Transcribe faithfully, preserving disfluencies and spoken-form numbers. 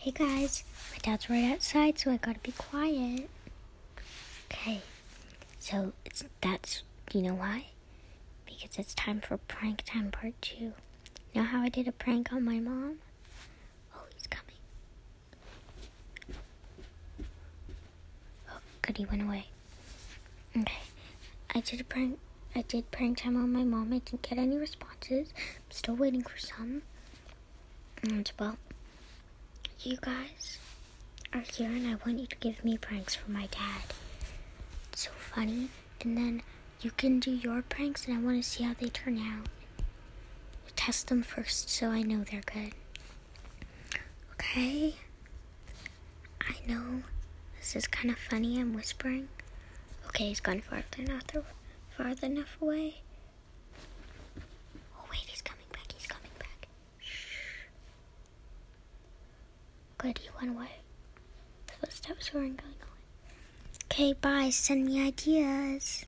Hey guys, my dad's right outside, so I gotta be quiet. Okay, so it's that's you know why? Because it's time for prank time part two. You know how I did a prank on my mom? Oh, he's coming. Oh, good, he went away. Okay, I did a prank. I did prank time on my mom. I didn't get any responses. I'm still waiting for some. And well, you guys are here, and I want you to give me pranks for my dad. It's so funny. And then you can do your pranks, and I want to see how they turn out. Test them first so I know they're good. Okay? I know this is kind of funny. I'm whispering. Okay, he's gone farther enough, farther enough away. Oh, wait, he's coming back. He's coming back. Shh. Good, he went away. The footsteps weren't going away. Okay, bye. Send me ideas.